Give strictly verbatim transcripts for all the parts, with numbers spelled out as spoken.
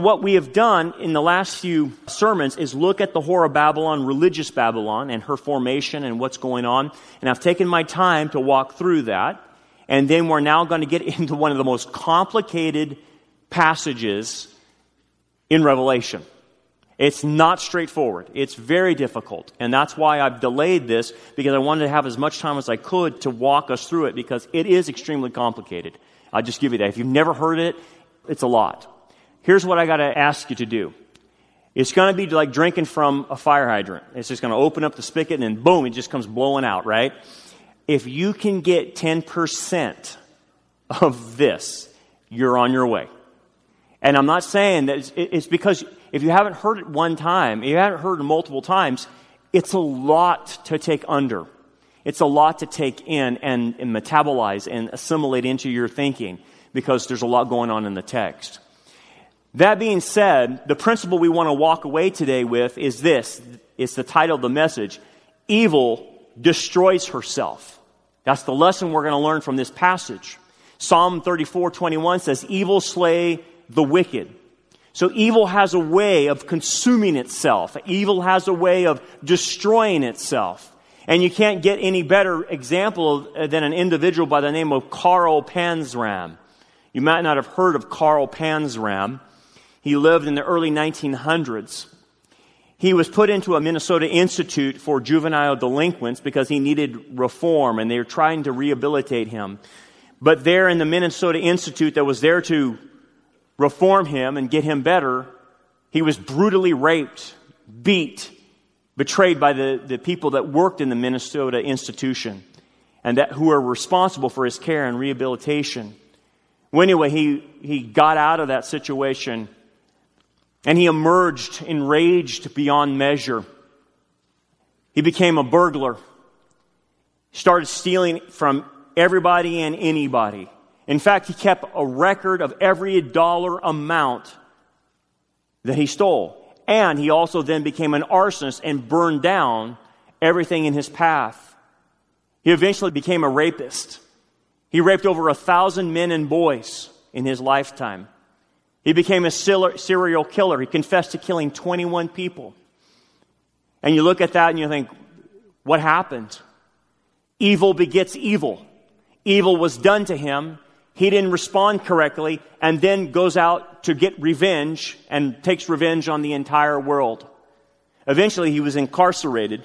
What we have done in the last few sermons is look at the whore of Babylon, religious Babylon, and her formation and what's going on. And I've taken my time to walk through that. And then we're now going to get into one of the most complicated passages in Revelation. It's not straightforward. It's very difficult. And that's why I've delayed this, because I wanted to have as much time as I could to walk us through it, because it is extremely complicated. I'll just give you that. If you've never heard it, it's a lot. Here's what I got to ask you to do. It's going to be like drinking from a fire hydrant. It's just going to open up the spigot and then boom, it just comes blowing out, right? If you can get ten percent of this, you're on your way. And I'm not saying that it's, it's because if you haven't heard it one time, if you haven't heard it multiple times, it's a lot to take under. It's a lot to take in and, and metabolize and assimilate into your thinking, because there's a lot going on in the text. That being said, the principle we want to walk away today with is this. It's the title of the message. Evil destroys herself. That's the lesson we're going to learn from this passage. Psalm thirty-four twenty-one says, evil slay the wicked. So evil has a way of consuming itself. Evil has a way of destroying itself. And you can't get any better example than an individual by the name of Karl Panzram. You might not have heard of Karl Panzram. He lived in the early nineteen hundreds. He was put into a Minnesota Institute for juvenile delinquents because he needed reform, and they were trying to rehabilitate him. But there in the Minnesota Institute that was there to reform him and get him better, he was brutally raped, beat, betrayed by the, the people that worked in the Minnesota institution and that who were responsible for his care and rehabilitation. Well, anyway, he, he got out of that situation, and he emerged enraged beyond measure. He became a burglar. Started stealing from everybody and anybody. In fact, he kept a record of every dollar amount that he stole. And he also then became an arsonist and burned down everything in his path. He eventually became a rapist. He raped over a thousand men and boys in his lifetime. He became a serial killer. He confessed to killing twenty-one people. And you look at that and you think, what happened? Evil begets evil. Evil was done to him. He didn't respond correctly, and then goes out to get revenge and takes revenge on the entire world. Eventually, he was incarcerated,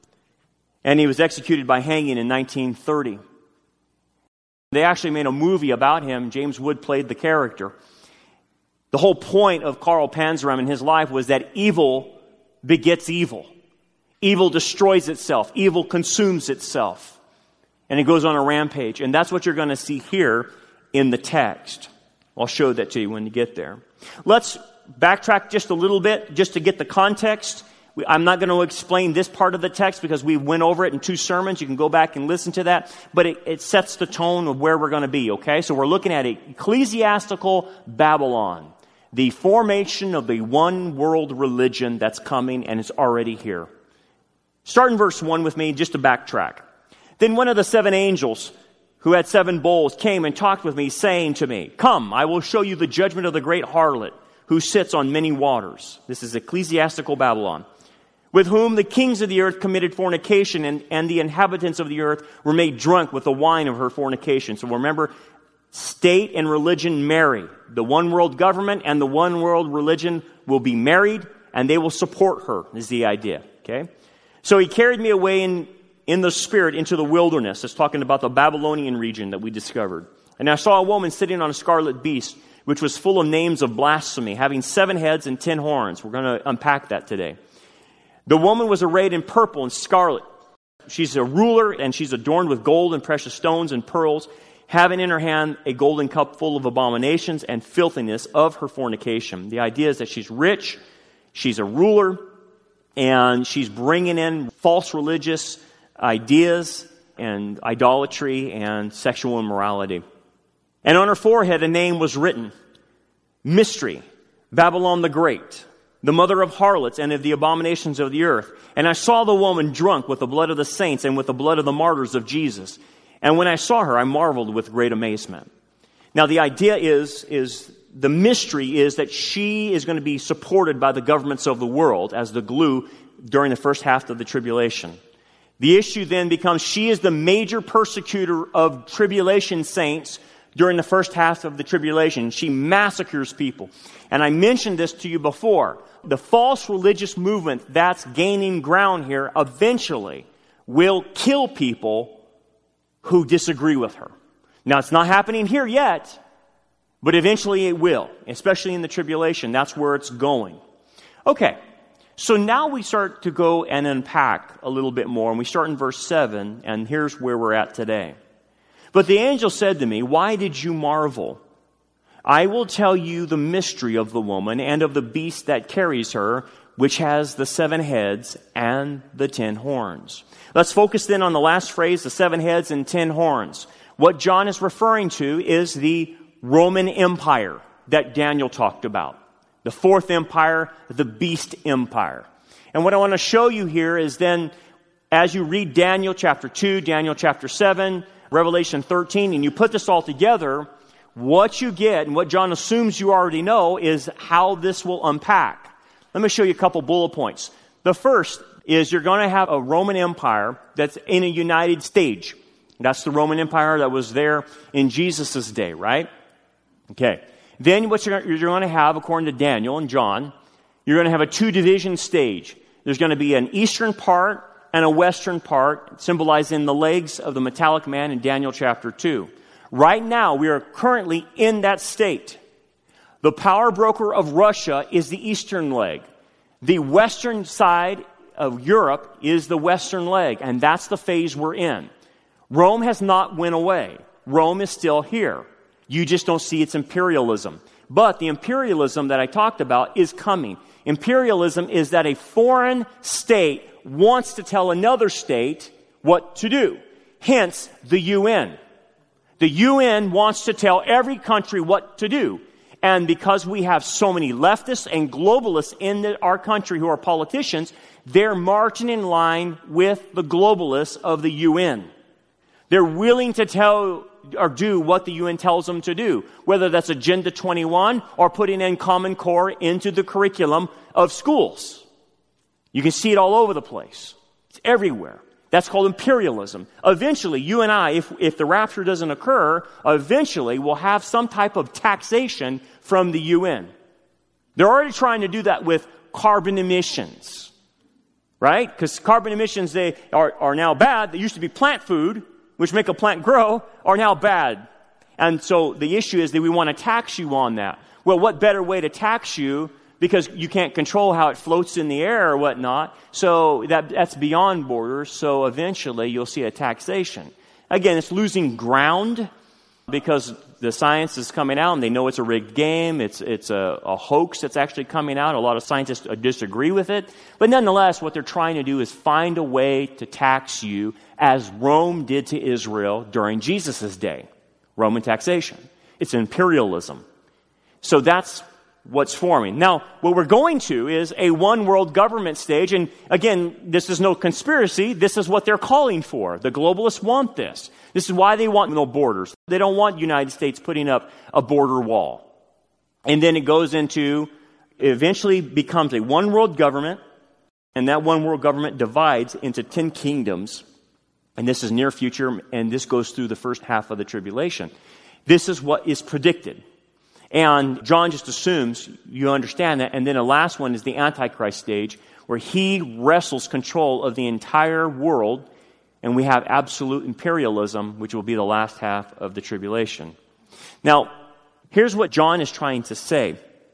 and he was executed by hanging in nineteen thirty. They actually made a movie about him. James Wood played the character. The whole point of Karl Panzram in his life was that evil begets evil. Evil destroys itself. Evil consumes itself. And it goes on a rampage. And that's what you're going to see here in the text. I'll show that to you when you get there. Let's backtrack just a little bit, just to get the context. I'm not going to explain this part of the text because we went over it in two sermons. You can go back and listen to that. But it, it sets the tone of where we're going to be, okay? So we're looking at ecclesiastical Babylon, the formation of the one world religion that's coming and is already here. Start in verse one with me, just to backtrack. Then one of the seven angels who had seven bowls came and talked with me, saying to me, "Come, I will show you the judgment of the great harlot, who sits on many waters." This is ecclesiastical Babylon. "With whom the kings of the earth committed fornication, and, and the inhabitants of the earth were made drunk with the wine of her fornication." So remember, state and religion marry. The one world government and the one world religion will be married, and they will support her, is the idea. Okay? So he carried me away in, in the spirit into the wilderness. It's talking about the Babylonian region that we discovered. "And I saw a woman sitting on a scarlet beast, which was full of names of blasphemy, having seven heads and ten horns." We're going to unpack that today. "The woman was arrayed in purple and scarlet. She's a ruler, and she's adorned with gold and precious stones and pearls, having in her hand a golden cup full of abominations and filthiness of her fornication." The idea is that she's rich, she's a ruler, and she's bringing in false religious ideas and idolatry and sexual immorality. "And on her forehead a name was written, Mystery, Babylon the Great, the mother of harlots and of the abominations of the earth. And I saw the woman drunk with the blood of the saints and with the blood of the martyrs of Jesus. And when I saw her, I marveled with great amazement." Now the idea is, is the mystery is that she is going to be supported by the governments of the world as the glue during the first half of the tribulation. The issue then becomes she is the major persecutor of tribulation saints during the first half of the tribulation. She massacres people. And I mentioned this to you before. The false religious movement that's gaining ground here eventually will kill people who disagree with her. Now, it's not happening here yet, but eventually it will, especially in the tribulation. That's where it's going. Okay, so now we start to go and unpack a little bit more, and we start in verse seven, and here's where we're at today. But the angel said to me, "Why did you marvel? I will tell you the mystery of the woman and of the beast that carries her, which has the seven heads and the ten horns." Let's focus then on the last phrase, the seven heads and ten horns. What John is referring to is the Roman Empire that Daniel talked about. The fourth empire, the beast empire. And what I want to show you here is then, as you read Daniel chapter two, Daniel chapter seven, Revelation thirteen, and you put this all together, what you get, and what John assumes you already know, is how this will unpack. Let me show you a couple bullet points. The first is you're going to have a Roman Empire that's in a united stage. That's the Roman Empire that was there in Jesus' day, right? Okay. Then what you're, you're going to have, according to Daniel and John, you're going to have a two-division stage. There's going to be an eastern part and a western part, symbolizing the legs of the metallic man in Daniel chapter two. Right now, we are currently in that state. The power broker of Russia is the eastern leg. The western side of Europe is the western leg, and that's the phase we're in. Rome has not went away. Rome is still here. You just don't see its imperialism. But the imperialism that I talked about is coming. Imperialism is that a foreign state wants to tell another state what to do. Hence, the U N. The U N wants to tell every country what to do. And because we have so many leftists and globalists in the, our country who are politicians, they're marching in line with the globalists of the U N. They're willing to tell or do what the U N tells them to do, whether that's Agenda twenty-one or putting in Common Core into the curriculum of schools. You can see it all over the place. It's everywhere. That's called imperialism. Eventually, you and I, if, if the rapture doesn't occur, eventually we'll have some type of taxation from the U N. They're already trying to do that with carbon emissions, right? Because carbon emissions, they are, are now bad. They used to be plant food, which make a plant grow, are now bad. And so the issue is that we want to tax you on that. Well, what better way to tax you, because you can't control how it floats in the air or whatnot. So that that's beyond borders. So eventually you'll see a taxation. Again, it's losing ground because the science is coming out and they know it's a rigged game. It's it's a, a hoax that's actually coming out. A lot of scientists disagree with it. But nonetheless, what they're trying to do is find a way to tax you as Rome did to Israel during Jesus' day. Roman taxation. It's imperialism. So that's what's forming. Now, what we're going to is a one-world government stage. And again, this is no conspiracy. This is what they're calling for. The globalists want this. This is why they want no borders. They don't want the United States putting up a border wall. And then it goes into, it eventually becomes a one-world government. And that one-world government divides into ten kingdoms. And this is near future. And this goes through the first half of the tribulation. This is what is predicted. And John just assumes you understand that. And then the last one is the Antichrist stage, where he wrestles control of the entire world. And we have absolute imperialism, which will be the last half of the tribulation. Now, here's what John is trying to say.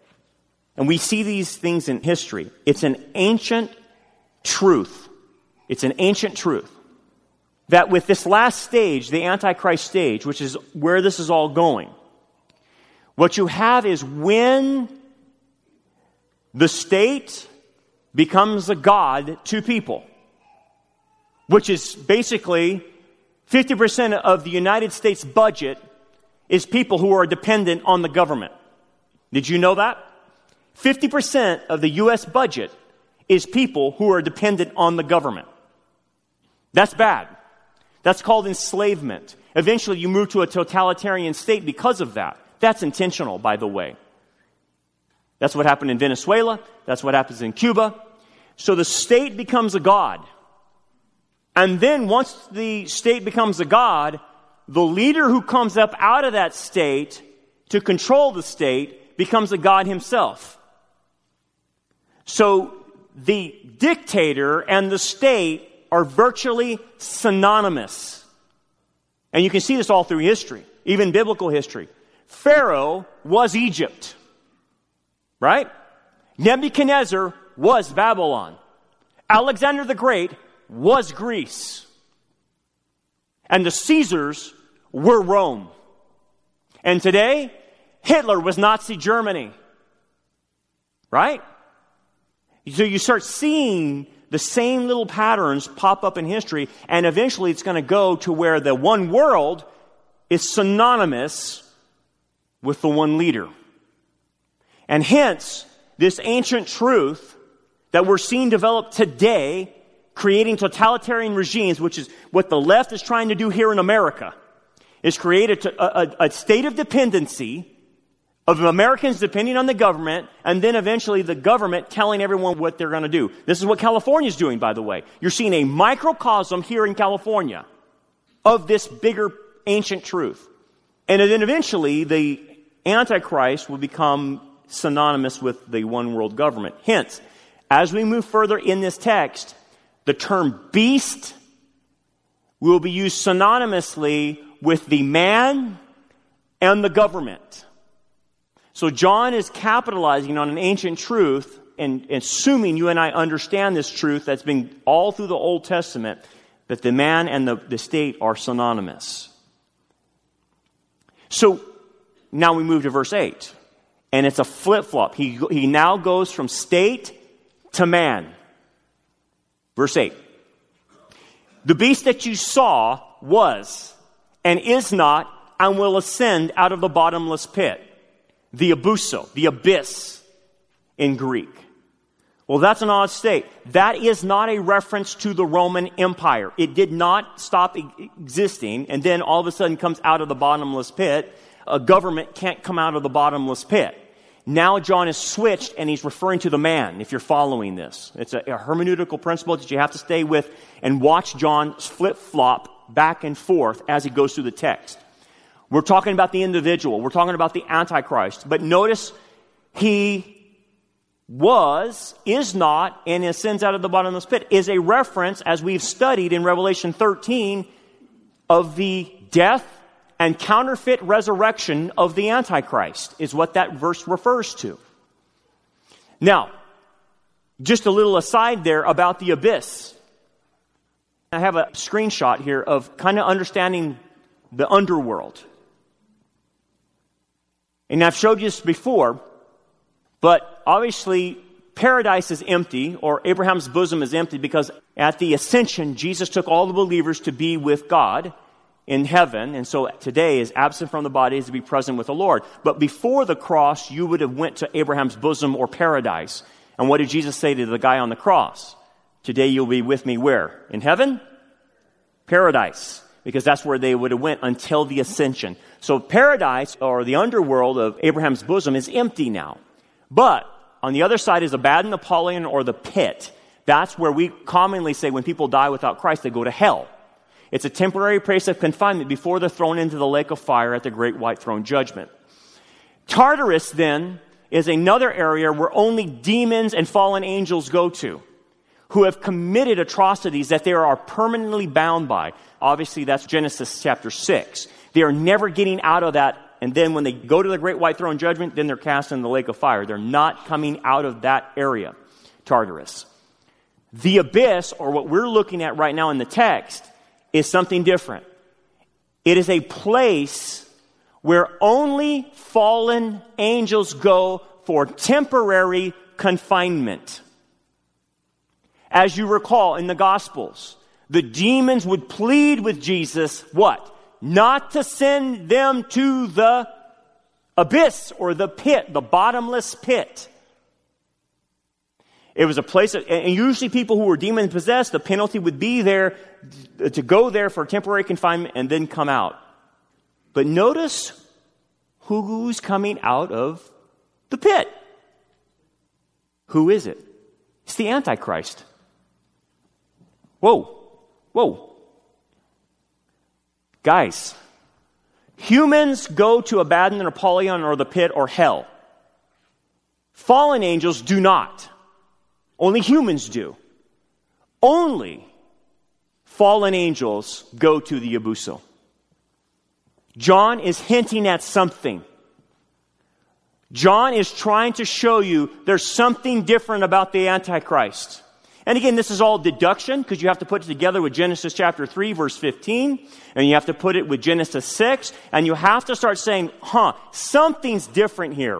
And we see these things in history. It's an ancient truth. It's an ancient truth. That with this last stage, the Antichrist stage, which is where this is all going, what you have is when the state becomes a god to people, which is basically fifty percent of the United States budget is people who are dependent on the government. Did you know that? fifty percent of the U S budget is people who are dependent on the government. That's bad. That's called enslavement. Eventually you move to a totalitarian state because of that. That's intentional, by the way. That's what happened in Venezuela. That's what happens in Cuba. So the state becomes a god. And then once the state becomes a god, the leader who comes up out of that state to control the state becomes a god himself. So the dictator and the state are virtually synonymous. And you can see this all through history, even biblical history. Pharaoh was Egypt, right? Nebuchadnezzar was Babylon. Alexander the Great was Greece. And the Caesars were Rome. And today, Hitler was Nazi Germany. Right? So you start seeing the same little patterns pop up in history, and eventually it's going to go to where the one world is synonymous with the one leader. And hence, this ancient truth that we're seeing develop today, creating totalitarian regimes, which is what the left is trying to do here in America, is create a, a, a state of dependency of Americans depending on the government, and then eventually the government telling everyone what they're going to do. This is what California is doing, by the way. You're seeing a microcosm here in California of this bigger ancient truth. And then eventually the Antichrist will become synonymous with the one world government. Hence, as we move further in this text, the term beast will be used synonymously with the man and the government. So John is capitalizing on an ancient truth and, and assuming you and I understand this truth that's been all through the Old Testament, that the man and the, the state are synonymous. So now we move to verse eight. And it's a flip-flop. He, he now goes from state to man. Verse eight. The beast that you saw was and is not and will ascend out of the bottomless pit. The abuso, the abyss in Greek. Well, that's an odd state. That is not a reference to the Roman Empire. It did not stop existing and then all of a sudden comes out of the bottomless pit. A government can't come out of the bottomless pit. Now John is switched and he's referring to the man, if you're following this. It's a, a hermeneutical principle that you have to stay with and watch John flip-flop back and forth as he goes through the text. We're talking about the individual. We're talking about the Antichrist. But notice he was, is not, and ascends out of the bottomless pit is a reference, as we've studied in Revelation thirteen, of the death and counterfeit resurrection of the Antichrist, is what that verse refers to. Now, just a little aside there about the abyss. I have a screenshot here of kind of understanding the underworld. And I've showed you this before, but obviously paradise is empty, or Abraham's bosom is empty, because at the ascension, Jesus took all the believers to be with God in heaven, and so today is absent from the body is to be present with the Lord. But before the cross, you would have went to Abraham's bosom or paradise. And what did Jesus say to the guy on the cross? Today you'll be with me where? In heaven? Paradise. Because that's where they would have went until the ascension. So paradise, or the underworld of Abraham's bosom, is empty now. But on the other side is Abaddon, Apollyon, or the pit. That's where we commonly say when people die without Christ, they go to hell. It's a temporary place of confinement before they're thrown into the lake of fire at the great white throne judgment. Tartarus, then, is another area where only demons and fallen angels go to, who have committed atrocities that they are permanently bound by. Obviously, that's Genesis chapter six. They are never getting out of that, and then when they go to the great white throne judgment, then they're cast in the lake of fire. They're not coming out of that area, Tartarus. The abyss, or what we're looking at right now in the text, is something different. It is a place where only fallen angels go for temporary confinement. As you recall in the Gospels, the demons would plead with Jesus, what? Not to send them to the abyss or the pit, the bottomless pit. It was a place, of, and usually people who were demon possessed, the penalty would be there to go there for temporary confinement and then come out. But notice who's coming out of the pit. Who is it? It's the Antichrist. Whoa, whoa. Guys, humans go to Abaddon and Apollyon or the pit or hell. Fallen angels do not. Only humans do. Only fallen angels go to the Abuso. John is hinting at something. John is trying to show you there's something different about the Antichrist. And again, this is all deduction because you have to put it together with Genesis chapter three, verse fifteen, and you have to put it with Genesis six, and you have to start saying, huh, something's different here.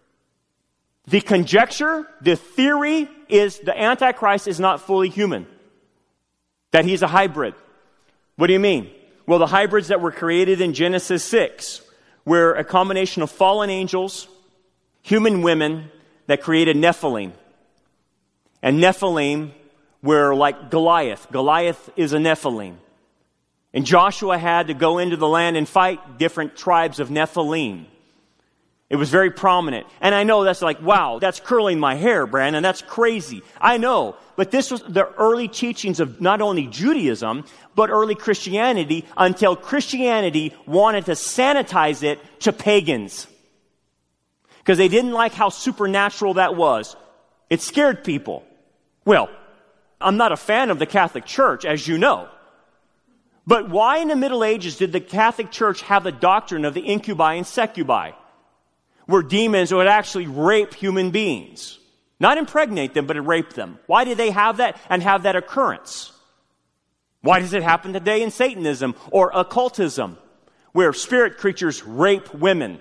The conjecture, the theory is the Antichrist is not fully human. That he's a hybrid. What do you mean? Well, the hybrids that were created in Genesis six were a combination of fallen angels, human women that created Nephilim. And Nephilim were like Goliath. Goliath is a Nephilim. And Joshua had to go into the land and fight different tribes of Nephilim. It was very prominent. And I know that's like, wow, that's curling my hair, Brandon. That's crazy. I know. But this was the early teachings of not only Judaism, but early Christianity until Christianity wanted to sanitize it to pagans. Because they didn't like how supernatural that was. It scared people. Well, I'm not a fan of the Catholic Church, as you know. But why in the Middle Ages did the Catholic Church have the doctrine of the incubi and succubi? Where demons would actually rape human beings. Not impregnate them, but rape them. Why did they have that and have that occurrence? Why does it happen today in Satanism or occultism, where spirit creatures rape women?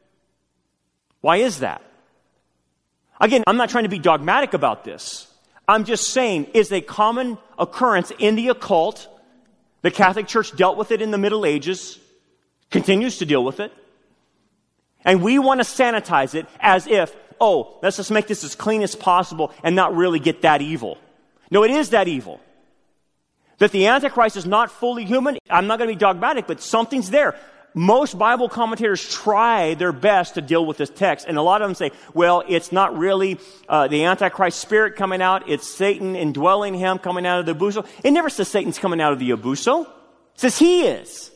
Why is that? Again, I'm not trying to be dogmatic about this. I'm just saying it's a common occurrence in the occult. The Catholic Church dealt with it in the Middle Ages, continues to deal with it. And we want to sanitize it as if, oh, let's just make this as clean as possible and not really get that evil. No, it is that evil. That the Antichrist is not fully human, I'm not going to be dogmatic, but something's there. Most Bible commentators try their best to deal with this text, and a lot of them say, well, it's not really uh, the Antichrist spirit coming out, it's Satan indwelling him coming out of the Abuso. It never says Satan's coming out of the Abuso. It says he is.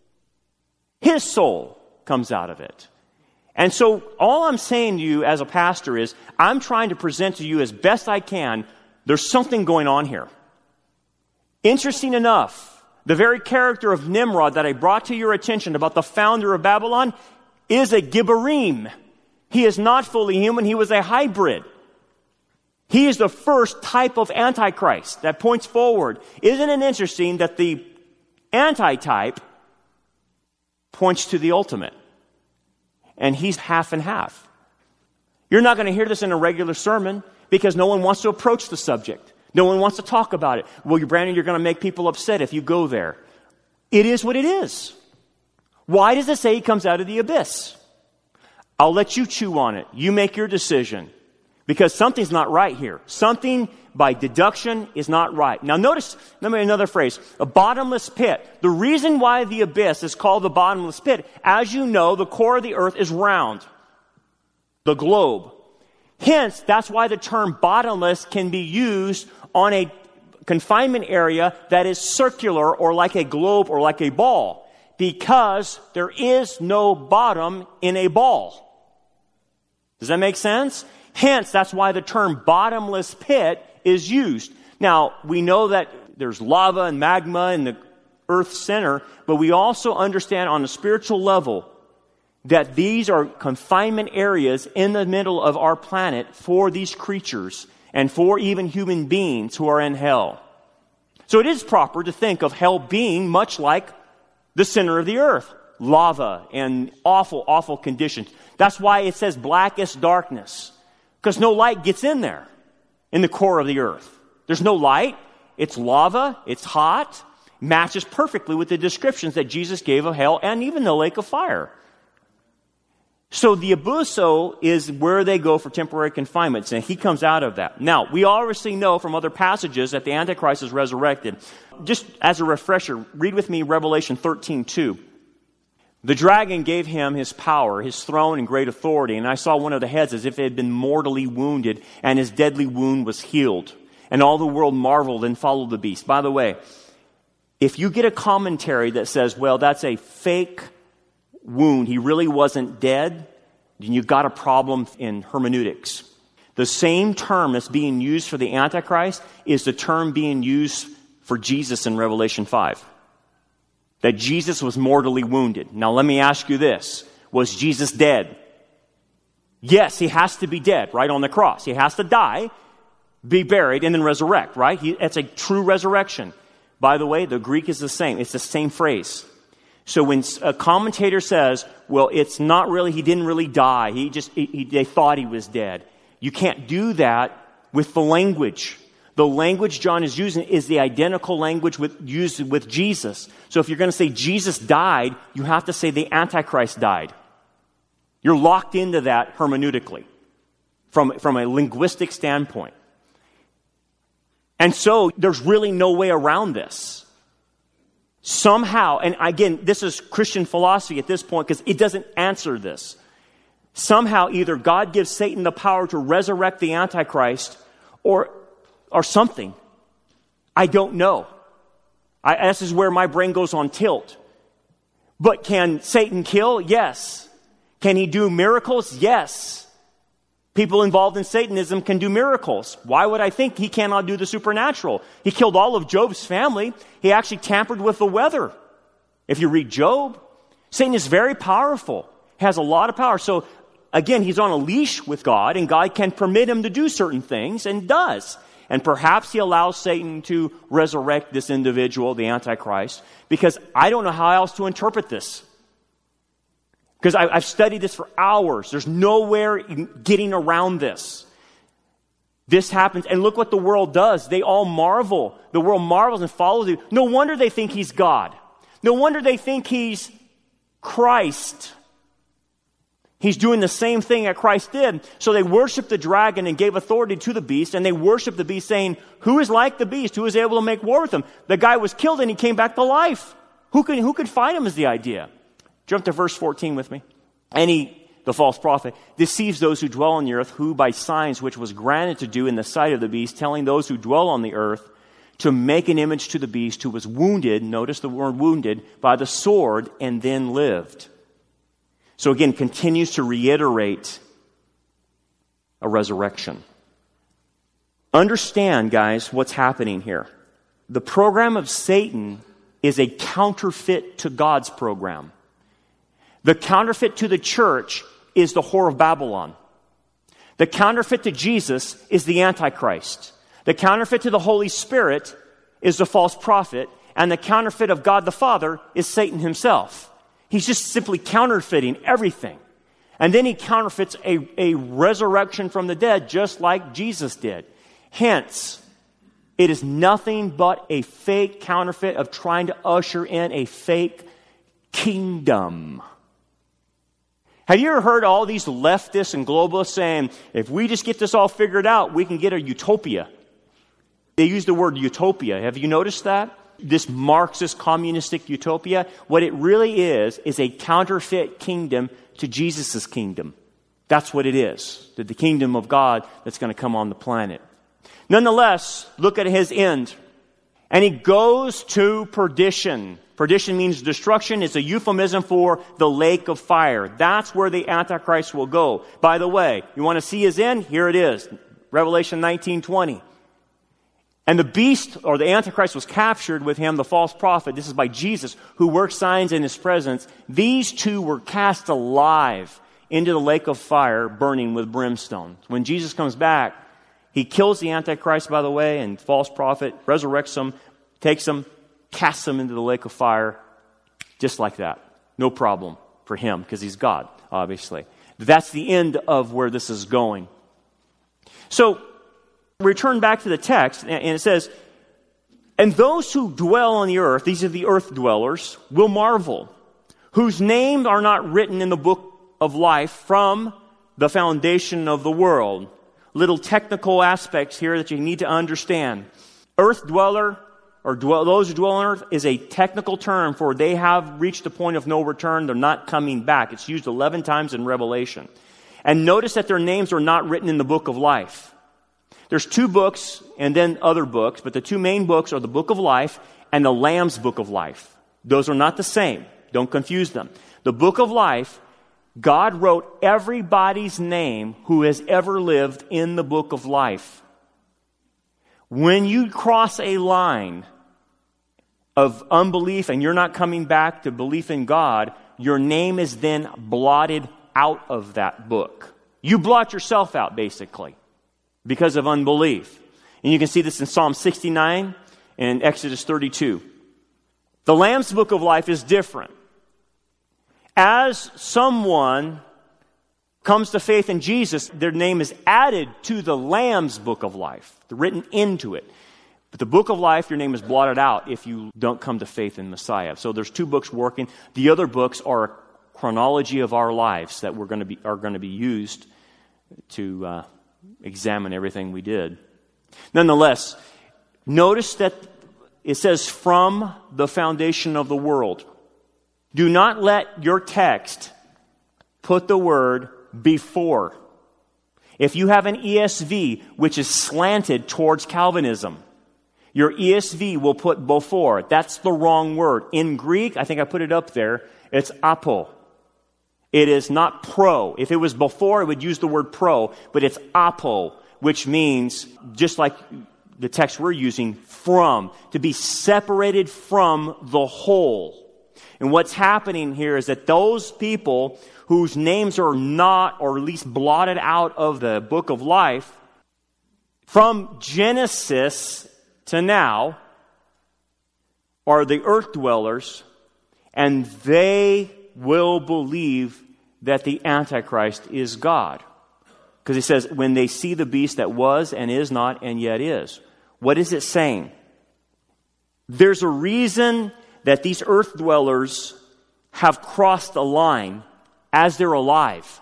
His soul comes out of it. And so all I'm saying to you as a pastor is, I'm trying to present to you as best I can, there's something going on here. Interesting enough, the very character of Nimrod that I brought to your attention about the founder of Babylon is a Gibborim. He is not fully human, he was a hybrid. He is the first type of Antichrist that points forward. Isn't it interesting that the antitype points to the ultimate? And he's half and half. You're not going to hear this in a regular sermon because no one wants to approach the subject. No one wants to talk about it. Well, you Brandon, you're going to make people upset if you go there. It is what it is. Why does it say he comes out of the abyss? I'll let you chew on it. You make your decision. Because something's not right here. Something by deduction is not right. Now notice, let me another phrase, a bottomless pit. The reason why the abyss is called the bottomless pit, as you know, the core of the earth is round. The globe. Hence, that's why the term bottomless can be used on a confinement area that is circular or like a globe or like a ball. Because there is no bottom in a ball. Does that make sense? Hence, that's why the term bottomless pit is used. Now, we know that there's lava and magma in the earth's center, but we also understand on a spiritual level that these are confinement areas in the middle of our planet for these creatures and for even human beings who are in hell. So it is proper to think of hell being much like the center of the earth. Lava and awful, awful conditions. That's why it says blackest darkness. Because no light gets in there, in the core of the earth. There's no light. It's lava. It's hot. Matches perfectly with the descriptions that Jesus gave of hell and even the lake of fire. So the Abuso is where they go for temporary confinements, and he comes out of that. Now, we obviously know from other passages that the Antichrist is resurrected. Just as a refresher, read with me Revelation thirteen two. The dragon gave him his power, his throne, and great authority. And I saw one of the heads as if it had been mortally wounded, and his deadly wound was healed. And all the world marveled and followed the beast. By the way, if you get a commentary that says, well, that's a fake wound, he really wasn't dead, then you've got a problem in hermeneutics. The same term that's being used for the Antichrist is the term being used for Jesus in Revelation five. That Jesus was mortally wounded. Now let me ask you this. Was Jesus dead? Yes, he has to be dead, right, on the cross. He has to die, be buried, and then resurrect, right? He, it's a true resurrection. By the way, the Greek is the same. It's the same phrase. So when a commentator says, well, it's not really, he didn't really die. He just, he, he, they thought he was dead. You can't do that with the language. The language John is using is the identical language with, used with Jesus. So if you're going to say Jesus died, you have to say the Antichrist died. You're locked into that hermeneutically from, from a linguistic standpoint. And so there's really no way around this. Somehow, and again, this is Christian philosophy at this point because it doesn't answer this. Somehow either God gives Satan the power to resurrect the Antichrist or or something. I don't know. I, this is where my brain goes on tilt. But can Satan kill? Yes. Can he do miracles? Yes. People involved in Satanism can do miracles. Why would I think he cannot do the supernatural? He killed all of Job's family. He actually tampered with the weather. If you read Job, Satan is very powerful, has a lot of power. So again, he's on a leash with God, and God can permit him to do certain things, and does. And perhaps he allows Satan to resurrect this individual, the Antichrist, because I don't know how else to interpret this. Because I've studied this for hours. There's nowhere getting around this. This happens, and look what the world does. They all marvel. The world marvels and follows him. No wonder they think he's God. No wonder they think he's Christ. He's doing the same thing that Christ did. So they worshiped the dragon and gave authority to the beast, and they worshiped the beast, saying, who is like the beast? Who is able to make war with him? The guy was killed and he came back to life. Who could, who could fight him is the idea. Jump to verse fourteen with me. And he, the false prophet, deceives those who dwell on the earth, who by signs which was granted to do in the sight of the beast, telling those who dwell on the earth to make an image to the beast who was wounded, notice the word wounded, by the sword, and then lived. So again, continues to reiterate a resurrection. Understand, guys, what's happening here. The program of Satan is a counterfeit to God's program. The counterfeit to the church is the whore of Babylon. The counterfeit to Jesus is the Antichrist. The counterfeit to the Holy Spirit is the false prophet. And the counterfeit of God the Father is Satan himself. He's just simply counterfeiting everything. And then he counterfeits a, a resurrection from the dead just like Jesus did. Hence, it is nothing but a fake counterfeit of trying to usher in a fake kingdom. Have you ever heard all these leftists and globalists saying, if we just get this all figured out, we can get a utopia? They use the word utopia. Have you noticed that? This Marxist communistic utopia, what it really is, is a counterfeit kingdom to Jesus' kingdom. That's what it is. The kingdom of God that's going to come on the planet. Nonetheless, look at his end. And he goes to perdition. Perdition means destruction. It's a euphemism for the lake of fire. That's where the Antichrist will go. By the way, you want to see his end? Here it is. Revelation nineteen twenty. And the beast, or the Antichrist, was captured with him, the false prophet. This is by Jesus, who worked signs in his presence. These two were cast alive into the lake of fire, burning with brimstone. When Jesus comes back, he kills the Antichrist, by the way, and false prophet, resurrects him, takes him, casts him into the lake of fire, just like that. No problem for him, because he's God, obviously. That's the end of where this is going. So, return back to the text, and it says, and those who dwell on the earth, these are the earth dwellers, will marvel, whose names are not written in the book of life from the foundation of the world. Little technical aspects here that you need to understand. Earth dweller or dwell, those who dwell on earth is a technical term for they have reached the point of no return. They're not coming back. It's used eleven times in Revelation. And notice that their names are not written in the book of life. There's two books and then other books, but the two main books are the book of life and the Lamb's book of life. Those are not the same. Don't confuse them. The book of life, God wrote everybody's name who has ever lived in the book of life. When you cross a line of unbelief and you're not coming back to belief in God, your name is then blotted out of that book. You blot yourself out, basically, because of unbelief. And you can see this in Psalm sixty-nine and Exodus thirty-two. The Lamb's book of life is different. As someone comes to faith in Jesus, their name is added to the Lamb's book of life. They're written into it. But the book of life, your name is blotted out if you don't come to faith in Messiah. So there's two books working. The other books are a chronology of our lives that we're going to be are going to be used to uh, examine everything we did. Nonetheless, notice that it says from the foundation of the world. Do not let your text put the word before. If you have an E S V which is slanted towards Calvinism, your E S V will put before. That's the wrong word. In Greek, I think I put it up there, it's apo. It is not pro. If it was before, it would use the word pro, but it's apo, which means, just like the text we're using, from, to be separated from the whole. And what's happening here is that those people whose names are not, or at least blotted out of the book of life, from Genesis to now, are the earth dwellers, and they will believe that the Antichrist is God. Because he says, when they see the beast that was and is not and yet is. What is it saying? There's a reason that these earth dwellers have crossed the line as they're alive.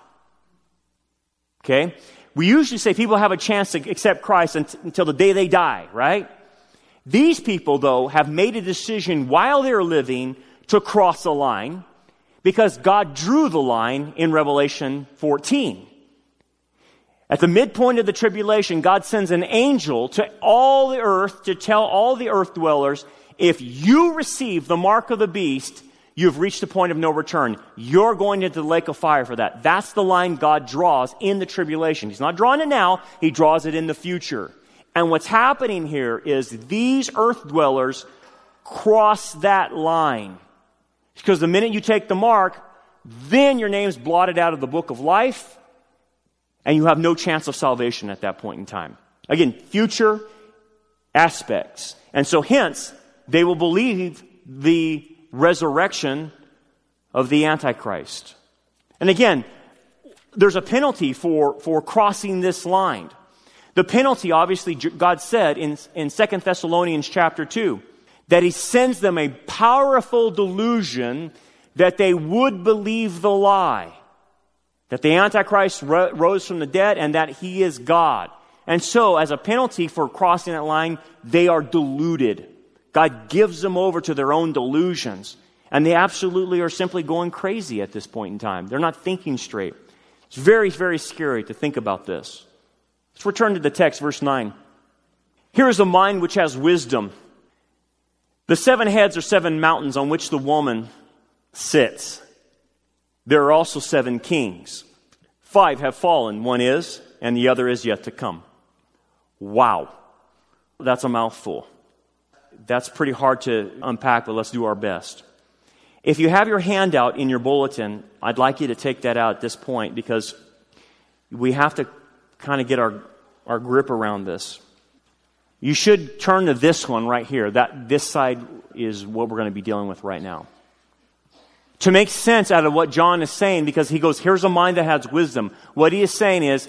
Okay? We usually say people have a chance to accept Christ until the day they die, right? These people, though, have made a decision while they're living to cross the line because God drew the line in Revelation fourteen. At the midpoint of the tribulation, God sends an angel to all the earth to tell all the earth dwellers, if you receive the mark of the beast, you've reached the point of no return. You're going into the lake of fire for that. That's the line God draws in the tribulation. He's not drawing it now. He draws it in the future. And what's happening here is these earth dwellers cross that line. Because the minute you take the mark, then your name's blotted out of the book of life, and you have no chance of salvation at that point in time. Again, future aspects. And so hence, they will believe the resurrection of the Antichrist. And again, there's a penalty for, for crossing this line. The penalty, obviously, God said in, in Second Thessalonians chapter two, that He sends them a powerful delusion that they would believe the lie. That the Antichrist ro- rose from the dead and that He is God. And so, as a penalty for crossing that line, they are deluded. God gives them over to their own delusions. And they absolutely are simply going crazy at this point in time. They're not thinking straight. It's very, very scary to think about this. Let's return to the text, verse nine. Here is a mind which has wisdom. The seven heads are seven mountains on which the woman sits. There are also seven kings. Five have fallen. One is, and the other is yet to come. Wow. That's a mouthful. That's pretty hard to unpack, but let's do our best. If you have your handout in your bulletin, I'd like you to take that out at this point because we have to kind of get our, our grip around this. You should turn to this one right here. That this side is what we're going to be dealing with right now. To make sense out of what John is saying, because he goes, here's a mind that has wisdom. What he is saying is,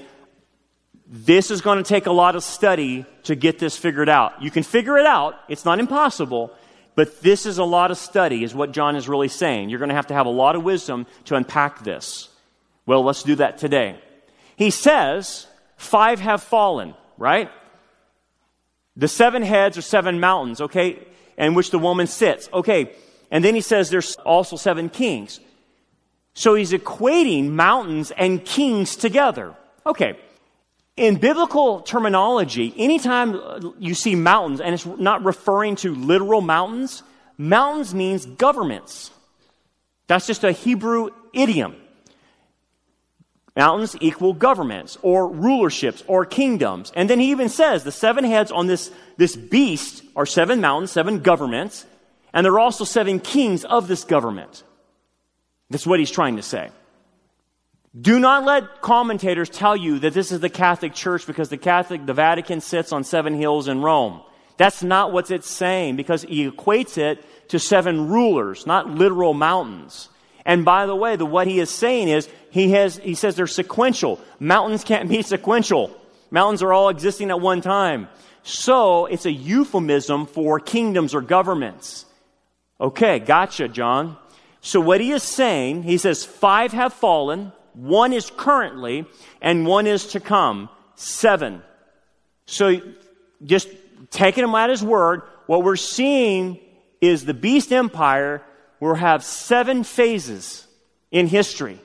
this is going to take a lot of study to get this figured out. You can figure it out. It's not impossible. But this is a lot of study, is what John is really saying. You're going to have to have a lot of wisdom to unpack this. Well, let's do that today. He says, five have fallen, right? The seven heads are seven mountains, okay, in which the woman sits. Okay, and then he says there's also seven kings. So he's equating mountains and kings together. Okay, in biblical terminology, anytime you see mountains, and it's not referring to literal mountains, mountains means governments. That's just a Hebrew idiom. Mountains equal governments or rulerships or kingdoms. And then he even says the seven heads on this, this beast are seven mountains, seven governments, and there are also seven kings of this government. That's what he's trying to say. Do not let commentators tell you that this is the Catholic Church because the Catholic, the Vatican sits on seven hills in Rome. That's not what it's saying, because he equates it to seven rulers, not literal mountains. And by the way, the what he is saying is, he has he says they're sequential. Mountains can't be sequential. Mountains are all existing at one time. So it's a euphemism for kingdoms or governments. Okay, gotcha, John. So what he is saying, he says five have fallen, one is currently, and one is to come. Seven. So just taking him at his word, what we're seeing is the beast empire will have seven phases in history.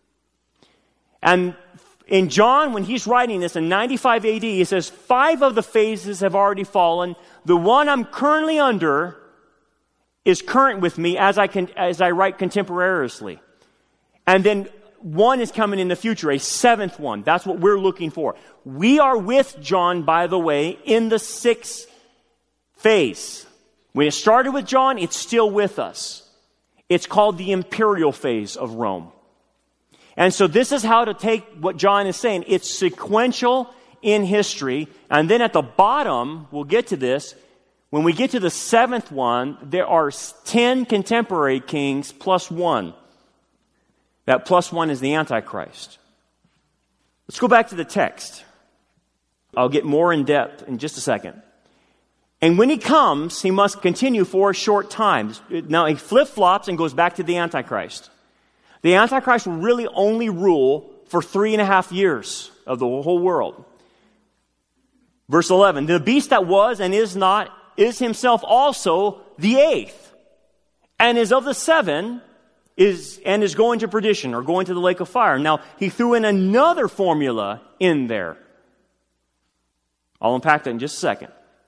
And in John, when he's writing this in ninety-five A D, he says, five of the phases have already fallen. The one I'm currently under is current with me as I can, as I write contemporaneously. And then one is coming in the future, a seventh one. That's what we're looking for. We are with John, by the way, in the sixth phase. When it started with John, it's still with us. It's called the imperial phase of Rome. And so this is how to take what John is saying. It's sequential in history. And then at the bottom, we'll get to this, when we get to the seventh one, there are ten contemporary kings plus one. That plus one is the Antichrist. Let's go back to the text. I'll get more in depth in just a second. And when he comes, he must continue for a short time. Now he flip-flops and goes back to the Antichrist. The Antichrist will really only rule for three and a half years of the whole world. Verse eleven, the beast that was and is not is himself also the eighth, and is of the seven, is and is going to perdition, or going to the lake of fire. Now, he threw in another formula in there. I'll unpack that in just a second.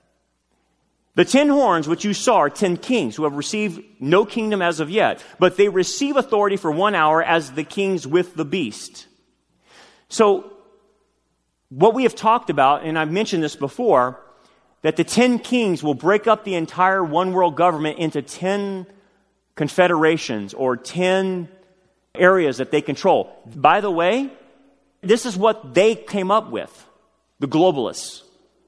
The ten horns which you saw are ten kings who have received no kingdom as of yet, but they receive authority for one hour as the kings with the beast. So, what we have talked about, and I've mentioned this before, that the ten kings will break up the entire one world government into ten confederations or ten areas that they control. By the way, this is what they came up with, the globalists.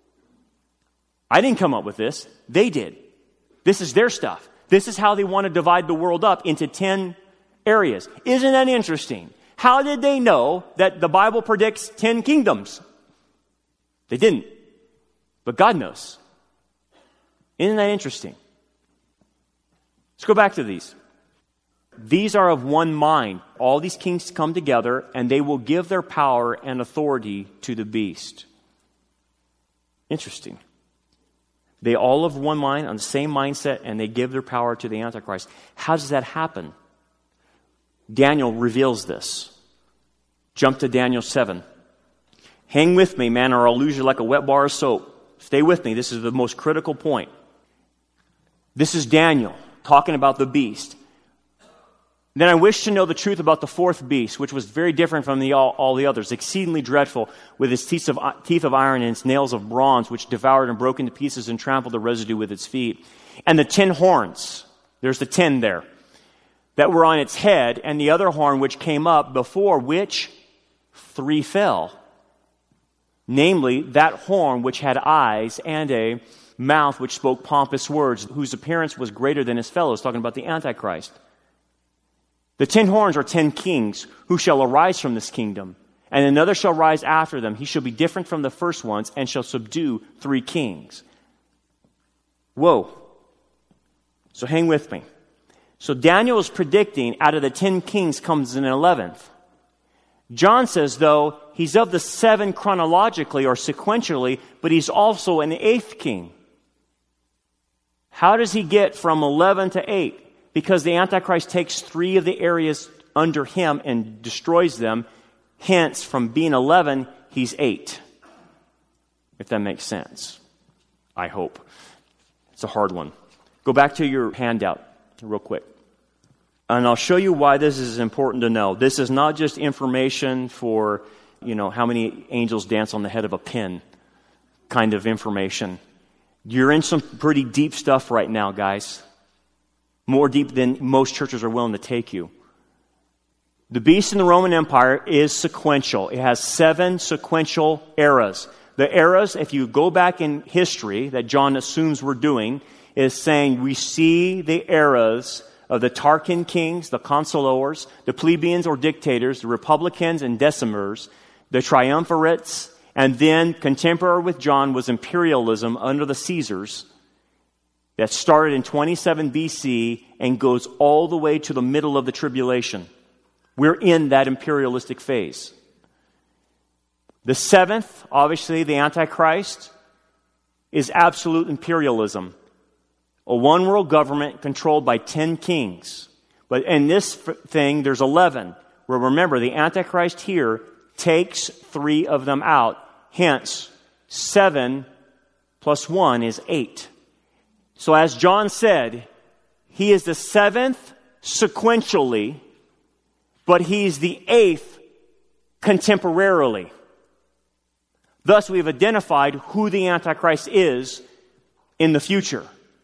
I didn't come up with this. They did. This is their stuff. This is how they want to divide the world up into ten areas. Isn't that interesting? How did they know that the Bible predicts ten kingdoms? They didn't. But God knows. Isn't that interesting? Let's go back to these. These are of one mind. All these kings come together, and they will give their power and authority to the beast. Interesting. They all have one mind, on the same mindset, and they give their power to the Antichrist. How does that happen? Daniel reveals this. Jump to Daniel seven. Hang with me, man, or I'll lose you like a wet bar of soap. Stay with me. This is the most critical point. This is Daniel talking about the beast. Then I wish to know the truth about the fourth beast, which was very different from the, all, all the others, exceedingly dreadful, with its teeth of, teeth of iron and its nails of bronze, which devoured and broke into pieces and trampled the residue with its feet. And the ten horns, there's the ten there, that were on its head, and the other horn which came up, before which three fell. Namely, that horn which had eyes and a mouth which spoke pompous words, whose appearance was greater than his fellows, talking about the Antichrist. The ten horns are ten kings who shall arise from this kingdom, and another shall rise after them. He shall be different from the first ones and shall subdue three kings. Whoa. So hang with me. So Daniel is predicting out of the ten kings comes an eleventh. John says, though, he's of the seven chronologically or sequentially, but he's also an eighth king. How does he get from eleven to eight? Because the Antichrist takes three of the areas under him and destroys them. Hence, from being eleven, he's eight. If that makes sense. I hope. It's a hard one. Go back to your handout real quick. And I'll show you why this is important to know. This is not just information for, you know, how many angels dance on the head of a pin kind of information. You're in some pretty deep stuff right now, guys. More deep than most churches are willing to take you. The beast in the Roman Empire is sequential. It has seven sequential eras. The eras, if you go back in history that John assumes we're doing, is saying we see the eras of the Tarquin kings, the consulors, the plebeians or dictators, the republicans and decimers, the triumvirates, and then contemporary with John was imperialism under the Caesars that started in twenty-seven B C and goes all the way to the middle of the tribulation. We're in that imperialistic phase. The seventh, obviously, the Antichrist, is absolute imperialism. A one-world government controlled by ten kings. But in this f- thing, there's eleven. Where remember, the Antichrist here takes three of them out. Hence, seven plus one is eight. So as John said, he is the seventh sequentially, but he's the eighth contemporarily. Thus, we've identified who the Antichrist is in the future.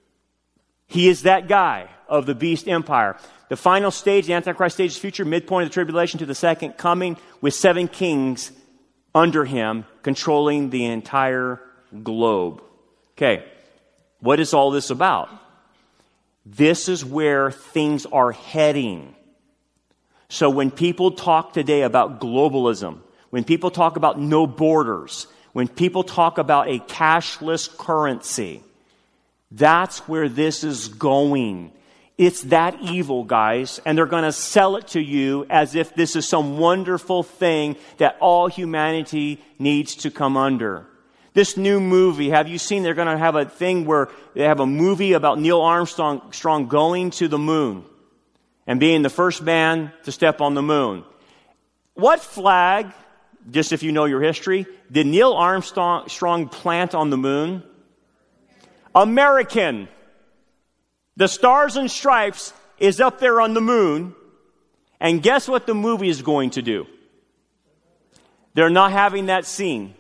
He is that guy of the beast empire. The final stage, the Antichrist stage is future, midpoint of the tribulation to the second coming, with seven kings under him controlling the entire globe. Okay, what is all this about? This is where things are heading. So when people talk today about globalism, when people talk about no borders, when people talk about a cashless currency, that's where this is going. It's that evil, guys, and they're going to sell it to you as if this is some wonderful thing that all humanity needs to come under. This new movie, have you seen they're going to have a thing where they have a movie about Neil Armstrong Strong going to the moon and being the first man to step on the moon? What flag, just if you know your history, did Neil Armstrong Strong plant on the moon? American. The Stars and Stripes is up there on the moon. And guess what the movie is going to do? They're not having that scene.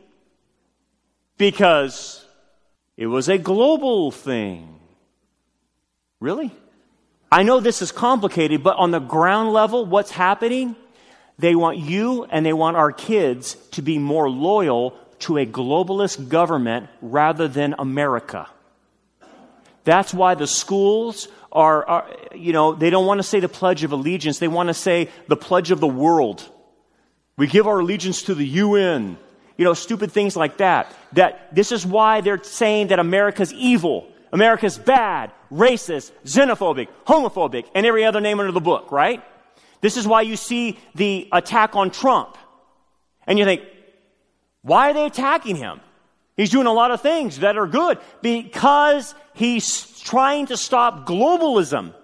Because it was a global thing. Really? I know this is complicated, but on the ground level, what's happening? They want you and they want our kids to be more loyal to a globalist government rather than America. That's why the schools are, are, you know, they don't want to say the Pledge of Allegiance. They want to say the Pledge of the World. We give our allegiance to the U N. You know, stupid things like that. That this is why they're saying that America's evil. America's bad, racist, xenophobic, homophobic, and every other name under the book, right? This is why you see the attack on Trump. And you think, why are they attacking him? He's doing a lot of things that are good because he's trying to stop globalism.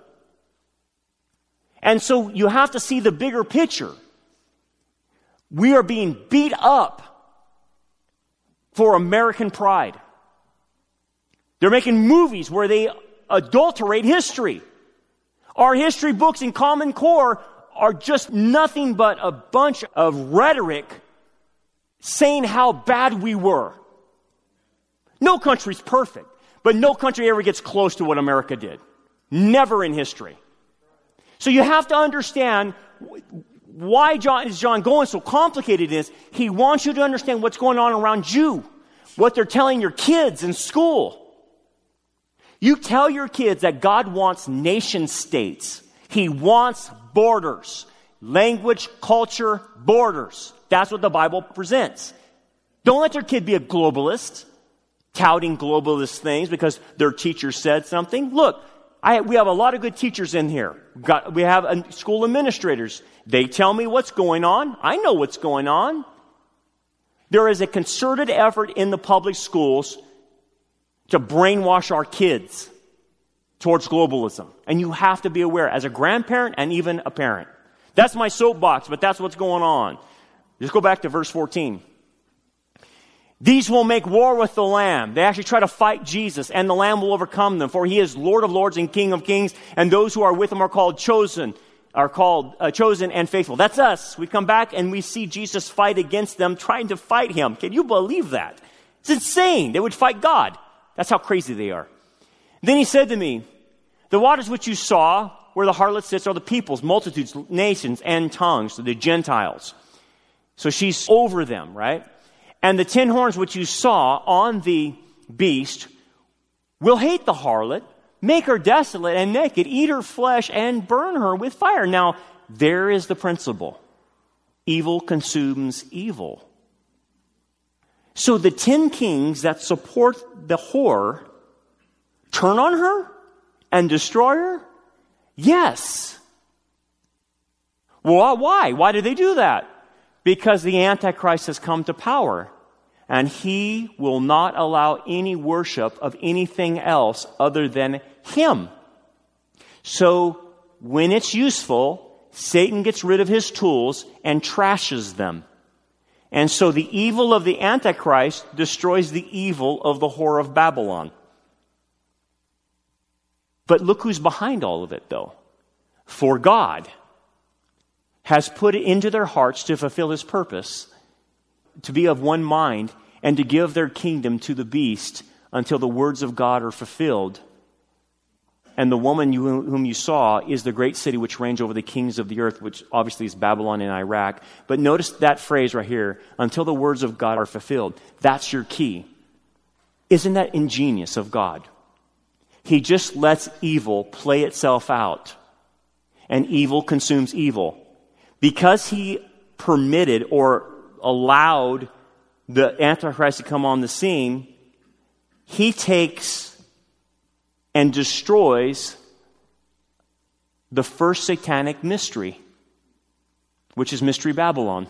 And so you have to see the bigger picture. We are being beat up for American pride. They're making movies where they adulterate history. Our history books in Common Core are just nothing but a bunch of rhetoric saying how bad we were. No country's perfect, but no country ever gets close to what America did. Never in history. So you have to understand why John is John going so complicated is he wants you to understand what's going on around you, what they're telling your kids in school. You tell your kids that God wants nation states. He wants borders, language, culture, borders. That's what the Bible presents. Don't let your kid be a globalist, touting globalist things because their teacher said something. Look, I, we have a lot of good teachers in here. Got, we have a, school administrators. They tell me what's going on. I know what's going on. There is a concerted effort in the public schools to brainwash our kids towards globalism. And you have to be aware as a grandparent and even a parent. That's my soapbox, but that's what's going on. Just go back to verse fourteen. These will make war with the Lamb. They actually try to fight Jesus, and the Lamb will overcome them. For he is Lord of lords and King of kings, and those who are with him are called chosen, are called uh, chosen and faithful. That's us. We come back and we see Jesus fight against them, trying to fight him. Can you believe that? It's insane. They would fight God. That's how crazy they are. Then he said to me, the waters which you saw, where the harlot sits, are the peoples, multitudes, nations, and tongues, so the Gentiles. So she's over them, right? And the ten horns which you saw on the beast will hate the harlot, make her desolate and naked, eat her flesh, and burn her with fire. Now, there is the principle. Evil consumes evil. So the ten kings that support the whore turn on her and destroy her? Yes. Well, why? Why did they do that? Because the Antichrist has come to power, and he will not allow any worship of anything else other than him. So when it's useful, Satan gets rid of his tools and trashes them. And so the evil of the Antichrist destroys the evil of the whore of Babylon. But look who's behind all of it, though. For God has put it into their hearts to fulfill his purpose, to be of one mind, and to give their kingdom to the beast until the words of God are fulfilled. And the woman you, whom you saw is the great city which reigns over the kings of the earth, which obviously is Babylon and Iraq. But notice that phrase right here, until the words of God are fulfilled. That's your key. Isn't that ingenious of God? He just lets evil play itself out. And evil consumes evil. Because he permitted or allowed the Antichrist to come on the scene, he takes and destroys the first satanic mystery, which is Mystery Babylon.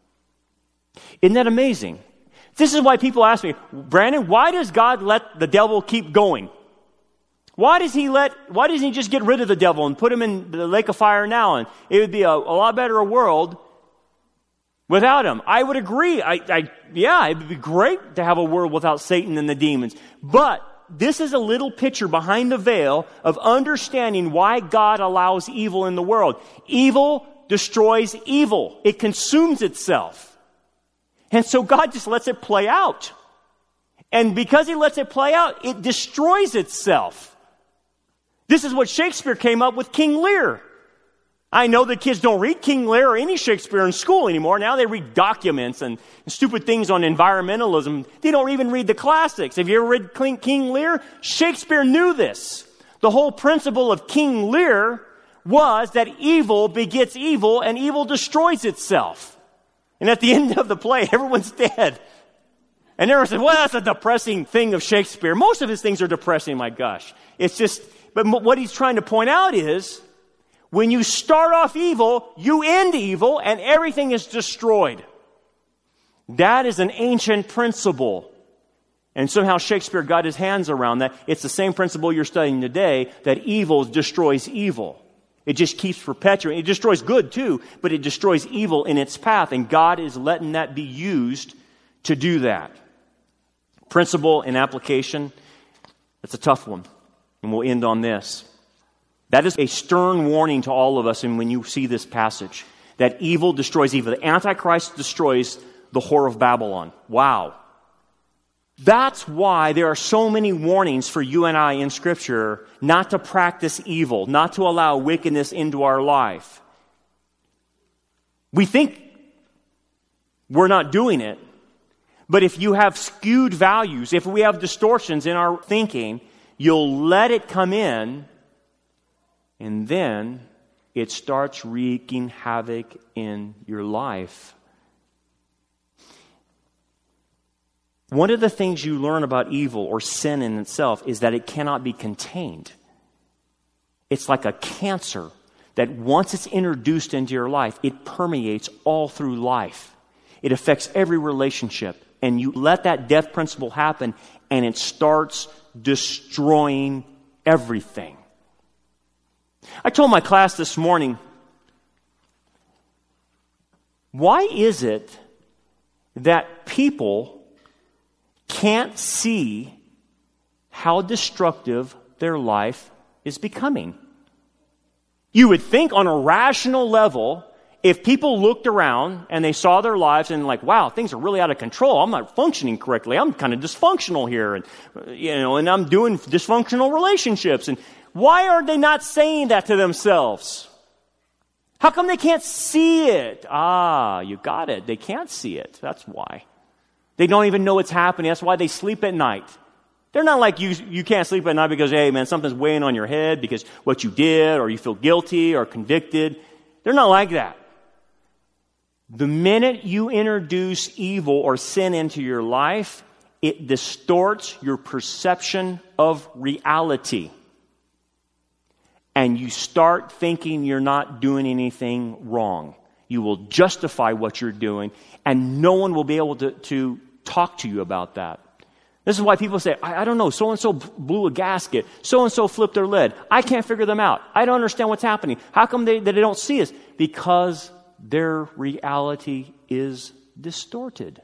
Isn't that amazing? This is why people ask me, Brandon, why does God let the devil keep going? Why does he let, why doesn't he just get rid of the devil and put him in the lake of fire now? And it would be a, a lot better a world without him. I would agree. I, I, yeah, it would be great to have a world without Satan and the demons. But this is a little picture behind the veil of understanding why God allows evil in the world. Evil destroys evil. It consumes itself. And so God just lets it play out. And because he lets it play out, it destroys itself. This is what Shakespeare came up with King Lear. I know the kids don't read King Lear or any Shakespeare in school anymore. Now they read documents and stupid things on environmentalism. They don't even read the classics. Have you ever read King Lear? Shakespeare knew this. The whole principle of King Lear was that evil begets evil and evil destroys itself. And at the end of the play, everyone's dead. And everyone said, well, that's a depressing thing of Shakespeare. Most of his things are depressing, my gosh. It's just, but what he's trying to point out is, when you start off evil, you end evil, and everything is destroyed. That is an ancient principle. And somehow Shakespeare got his hands around that. It's the same principle you're studying today, that evil destroys evil. It just keeps perpetuating. It destroys good too, but it destroys evil in its path, and God is letting that be used to do that. Principle and application, that's a tough one. And we'll end on this. That is a stern warning to all of us, and when you see this passage, that evil destroys evil. The Antichrist destroys the whore of Babylon. Wow. That's why there are so many warnings for you and I in Scripture not to practice evil, not to allow wickedness into our life. We think we're not doing it, but if you have skewed values, if we have distortions in our thinking, you'll let it come in, and then it starts wreaking havoc in your life. One of the things you learn about evil or sin in itself is that it cannot be contained. It's like a cancer that once it's introduced into your life, it permeates all through life. It affects every relationship. And you let that death principle happen, and it starts destroying everything. I told my class this morning, why is it that people can't see how destructive their life is becoming? You would think on a rational level, if people looked around and they saw their lives and like, wow, things are really out of control. I'm not functioning correctly. I'm kind of dysfunctional here, and you know, and I'm doing dysfunctional relationships. And why are they not saying that to themselves? How come they can't see it? Ah, you got it. They can't see it. That's why. They don't even know it's happening. That's why they sleep at night. They're not like you you can't sleep at night because, hey, man, something's weighing on your head because what you did, or you feel guilty or convicted. They're not like that. The minute you introduce evil or sin into your life, it distorts your perception of reality. And you start thinking you're not doing anything wrong. You will justify what you're doing, and no one will be able to, to talk to you about that. This is why people say, I, I don't know, so-and-so blew a gasket, so-and-so flipped their lid. I can't figure them out. I don't understand what's happening. How come they, that they don't see us? Because their reality is distorted.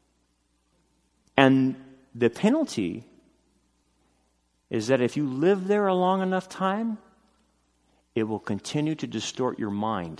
And the penalty is that if you live there a long enough time, it will continue to distort your mind.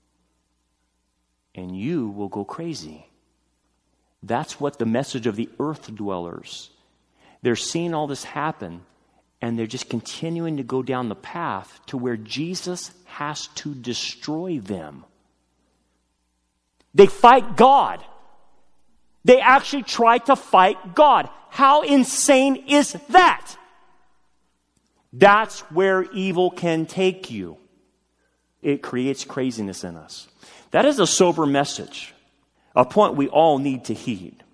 And you will go crazy. That's what the message of the earth dwellers. They're seeing all this happen, and they're just continuing to go down the path to where Jesus has to destroy them. They fight God. They actually try to fight God. How insane is that? That's where evil can take you. It creates craziness in us. That is a sober message, a point we all need to heed.